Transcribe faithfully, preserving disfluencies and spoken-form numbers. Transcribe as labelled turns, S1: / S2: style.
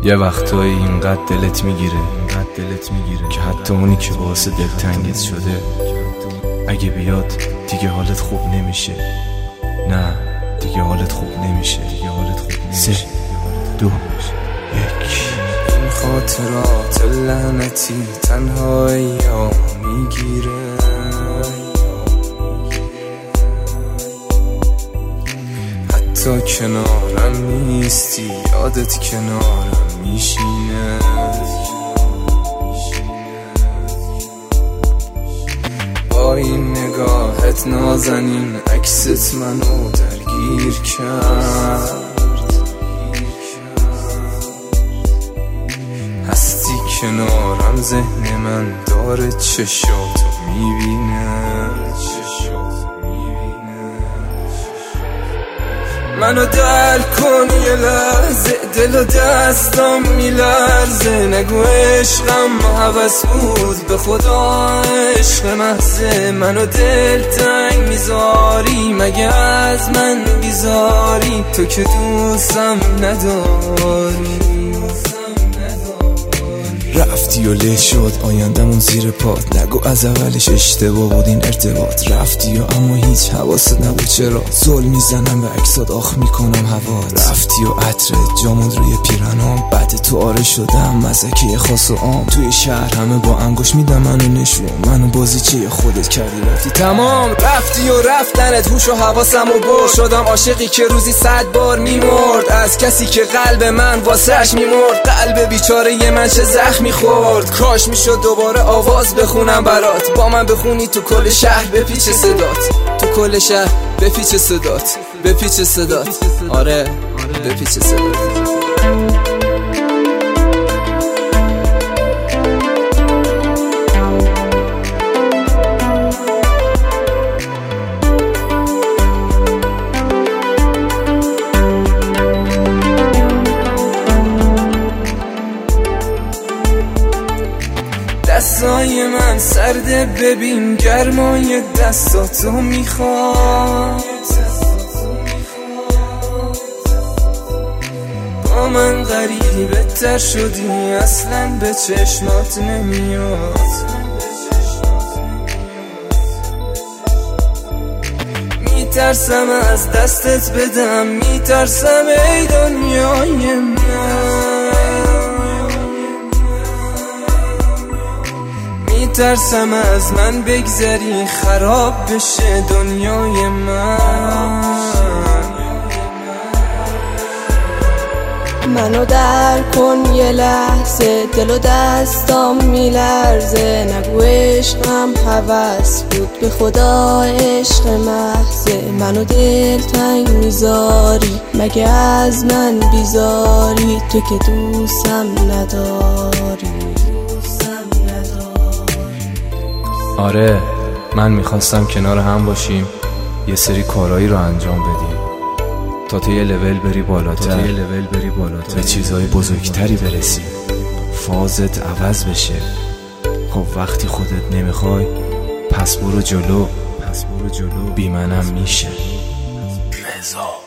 S1: یه وقتایی اینقدر دلت میگیره اینقدر دلت میگیره که حتی اونی که باعث دلتنگت شده اگه بیاد دیگه حالت خوب نمیشه. نه دیگه حالت خوب نمیشه دیگه حالت خوب نمیشه. سه دو یک.
S2: این خاطرات لعنتی تنهایی ها میگیره، حتی کنارم نیستی یادت کنارم میشینه. با این نگاهت نازنین عکست منو درگیر کرد، هستی کنارم ذهن من داره چشاتو میبینه. منو در کن یه لحظه، دل و دستم میلرزه. نگو عشقم هوس بود به خدا عشق محضه. منو دل تنگ میذاری مگه از من بیزاری، تو که دوستم نداری.
S3: رفتی و له شد آیندمون زیر پات، نگو از اولش اشتباه بود این ارتباط. رفتی و اما هیچ حواست نبود چرا، زل میزنم به عکسات آخ میکنم هوات. رفتی و عطرت جامون روی پیرنام، بعد تو آره شدم مزکه خاص و عام. توی شهر همه با انگوش میدم منو نشون، منو بازیچه خودت کردی رفتی تمام.
S2: رفتی و رفتنت هوش و حواسم و بر شدم عاشقی که روزی صد بار میمرد، از کسی که قلب من واسش میمرد. قلب بیچاره من چه زخمی خورد، کاش میشد دوباره آواز بخونم برات. با من بخونی تو کل شهر بپیچ صدات، تو کل شهر بپیچ صدات، بپیچ صدات. آره بپیچ صدات. دستای من سرده ببین گرمای دستاتو میخواد. با من غریبه تر شدی اصلا به چشمات نمیاد. میترسم از دستت بدم، میترسم ای دنیای من، میترسم از من بگذری خراب بشه دنیای من.
S4: منو در کن یه لحظه، دل و دستام میلرزه. نگو عشقم هوس بود به خدا عشق محضه. منو دل تنگ میذاری مگه از من بیزاری، تو که دوستم نداری.
S1: آره من میخواستم کنار هم باشیم، یه سری کارایی رو انجام بدیم تا تو یه لول بری بالاتر، یه لول بری بالاتر، به چیزهای بزرگتری برسی، فازت عوض بشه. خب وقتی خودت نمیخوای پس برو جلو، پس برو جلو، بی منم میشه. رضا